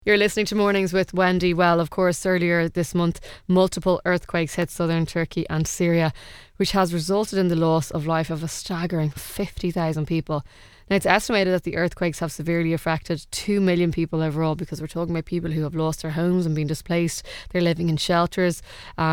You're listening to Mornings with Wendy. Well, of course, earlier this month, multiple earthquakes hit southern Turkey and Syria, which has resulted in the loss of life of a staggering 50,000 people. Now, it's estimated that the earthquakes have severely affected 2 million people overall, because we're talking about people who have lost their homes and been displaced. They're living in shelters.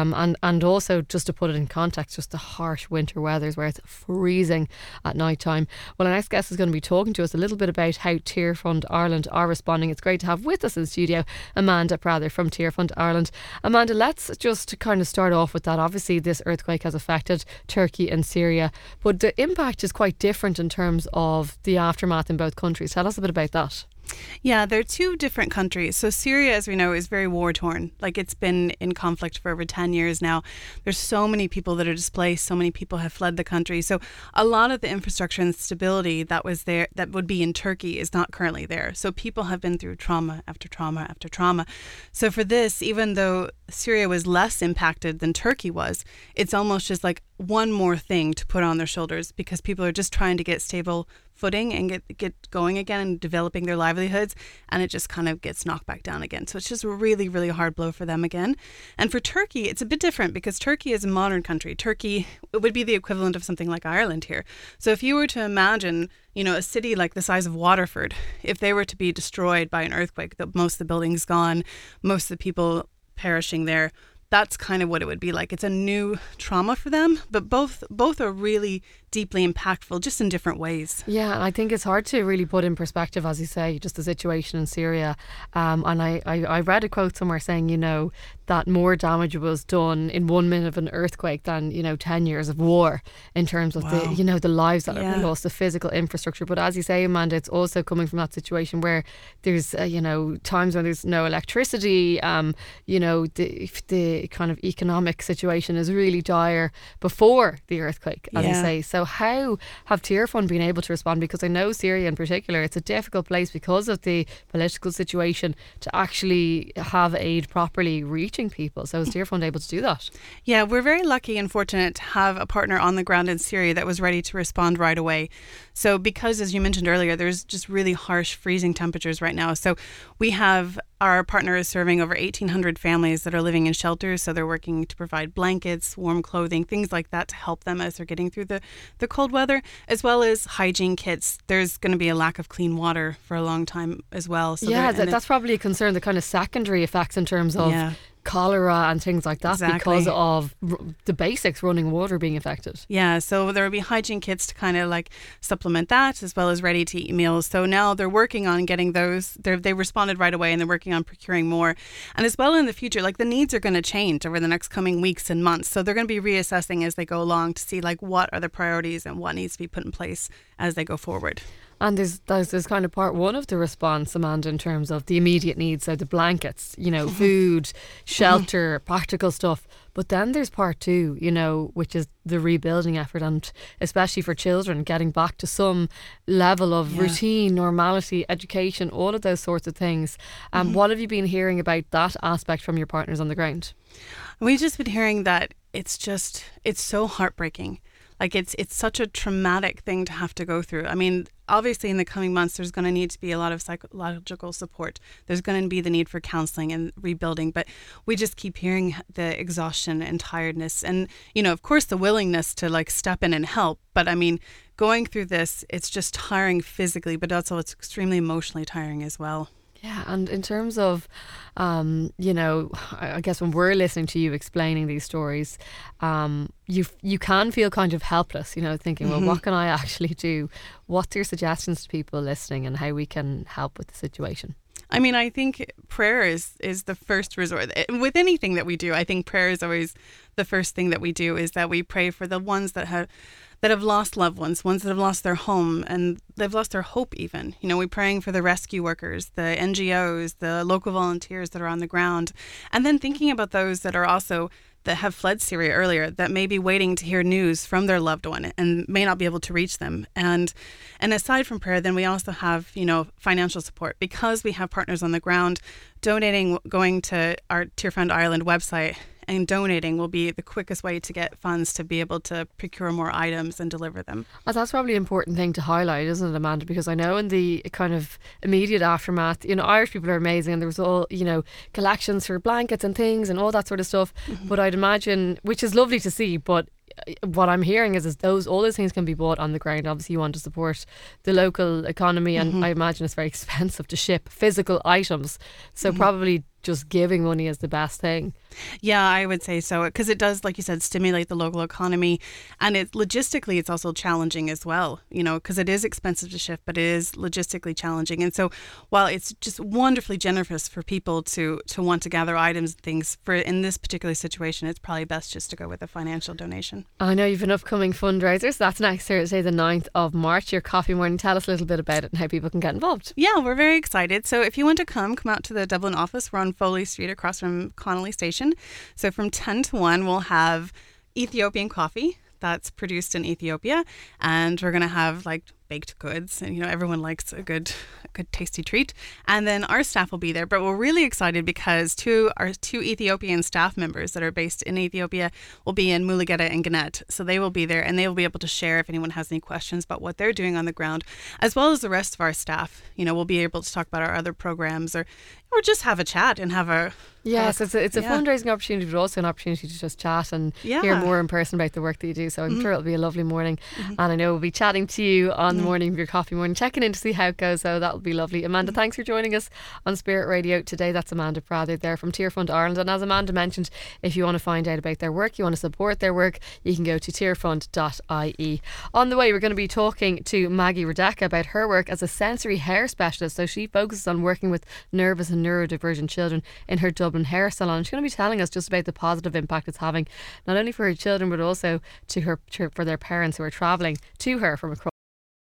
And also, just to put it in context, just the harsh winter weathers where it's freezing at night time. Well, our next guest is going to be talking to us a little bit about how Tear Fund Ireland are responding. It's great to have with us in the studio Amanda Prather from Tear Fund Ireland. Amanda, let's just kind of start off with that. Obviously, this earthquake has affected Turkey and Syria, but the impact is quite different in terms of the aftermath in both countries. Tell us a bit about that. Yeah, they're two different countries. So Syria, as we know, is very war-torn. Like, it's been in conflict for over 10 years now. There's so many people that are displaced. So many people have fled the country. So a lot of the infrastructure and stability that was there, that would be in Turkey, is not currently there. So people have been through trauma after trauma after trauma. So for this, even though Syria was less impacted than Turkey was, it's almost just like one more thing to put on their shoulders, because people are just trying to get stable footing and get going again and developing their livelihoods, and it just kind of gets knocked back down again. So it's just a really, really hard blow for them again. And for Turkey, it's a bit different, because Turkey is a modern country. Turkey, it would be the equivalent of something like Ireland here. So if you were to imagine, a city like the size of Waterford, if they were to be destroyed by an earthquake, most of the buildings gone, most of the people perishing there, that's kind of what it would be like. It's a new trauma for them, but both are really deeply impactful, just in different ways. Yeah, and I think it's hard to really put in perspective, as you say, just the situation in Syria. And I read a quote somewhere saying, that more damage was done in 1 minute of an earthquake than, 10 years of war, in terms of the lives that are lost, the physical infrastructure. But as you say, Amanda, it's also coming from that situation where there's, times when there's no electricity, the kind of economic situation is really dire before the earthquake, as you say. So how have Tear Fund been able to respond? Because I know Syria in particular, it's a difficult place because of the political situation to actually have aid properly reaching people. So is Tear Fund able to do that? Yeah, we're very lucky and fortunate to have a partner on the ground in Syria that was ready to respond right away. So because, as you mentioned earlier, there's just really harsh freezing temperatures right now. So our partner is serving over 1,800 families that are living in shelters. So they're working to provide blankets, warm clothing, things like that to help them as they're getting through the cold weather, as well as hygiene kits. There's going to be a lack of clean water for a long time as well. So that's probably a concern, the kind of secondary effects in terms of cholera and things like that, because of the basics, running water, being affected. Yeah, so there will be hygiene kits to kind of like supplement that, as well as ready to eat meals. So now they're working on getting those. They responded right away, and they're working on procuring more. And as well in the future, like, the needs are going to change over the next coming weeks and months. So they're going to be reassessing as they go along to see like what are the priorities and what needs to be put in place as they go forward. And there's kind of part one of the response, Amanda, in terms of the immediate needs, so the blankets, food, shelter, practical stuff. But then there's part two, which is the rebuilding effort, and especially for children, getting back to some level of routine, normality, education, all of those sorts of things. What have you been hearing about that aspect from your partners on the ground? We've just been hearing that it's so heartbreaking. Like, it's such a traumatic thing to have to go through. I mean, obviously in the coming months, there's going to need to be a lot of psychological support. There's going to be the need for counselling and rebuilding. But we just keep hearing the exhaustion and tiredness. And, of course, the willingness to like step in and help. But I mean, going through this, it's just tiring physically, but also it's extremely emotionally tiring as well. Yeah, and in terms of, I guess when we're listening to you explaining these stories, you can feel kind of helpless, thinking, well, what can I actually do? What's your suggestions to people listening and how we can help with the situation? I mean, I think prayer is the first resort. With anything that we do, I think prayer is always the first thing that we do, is that we pray for the ones that have lost loved ones that have lost their home and they've lost their hope even. We're praying for the rescue workers, the NGOs, the local volunteers that are on the ground. And then thinking about those that have fled Syria earlier, that may be waiting to hear news from their loved one and may not be able to reach them. And aside from prayer, then we also have, financial support, because we have partners on the ground donating, going to our Tear Fund Ireland website and donating will be the quickest way to get funds to be able to procure more items and deliver them. Oh, that's probably an important thing to highlight, isn't it, Amanda? Because I know in the kind of immediate aftermath, Irish people are amazing, and there was all, collections for blankets and things and all that sort of stuff. But I'd imagine, which is lovely to see, but what I'm hearing is all those things can be bought on the ground. Obviously you want to support the local economy, and I imagine it's very expensive to ship physical items, so probably just giving money is the best thing. Yeah, I would say so, because it does, like you said, stimulate the local economy, and logistically it's also challenging as well, because it is expensive to ship, but it is logistically challenging. And so while it's just wonderfully generous for people to want to gather items and things, in this particular situation, it's probably best just to go with a financial donation. I know you've an upcoming fundraiser, so that's next Thursday the 9th of March, your coffee morning. Tell us a little bit about it and how people can get involved. Yeah, we're very excited. So if you want to come out to the Dublin office. We're on Foley Street across from Connolly Station. So from 10 to 1 we'll have Ethiopian coffee that's produced in Ethiopia, and we're going to have like baked goods, and everyone likes a good tasty treat. And then our staff will be there, but we're really excited because our two Ethiopian staff members that are based in Ethiopia will be in Mulugeta and Gannett, so they will be there, and they will be able to share if anyone has any questions about what they're doing on the ground, as well as the rest of our staff. We'll be able to talk about our other programs, or just have a chat and have a Yes, it's a fundraising opportunity, but also an opportunity to just chat and hear more in person about the work that you do. So I'm sure it'll be a lovely morning. And I know we'll be chatting to you on the morning of your coffee morning, checking in to see how it goes. So that'll be lovely. Amanda, thanks for joining us on Spirit Radio today. That's Amanda Prather there from Tearfund Ireland. And as Amanda mentioned, if you want to find out about their work, you want to support their work, you can go to tearfund.ie. On the way, we're going to be talking to Maggie Radecka about her work as a sensory hair specialist. So she focuses on working with nervous and neurodivergent children in her Dublin hair salon. She's going to be telling us just about the positive impact it's having, not only for her children, but also for their parents who are travelling to her from across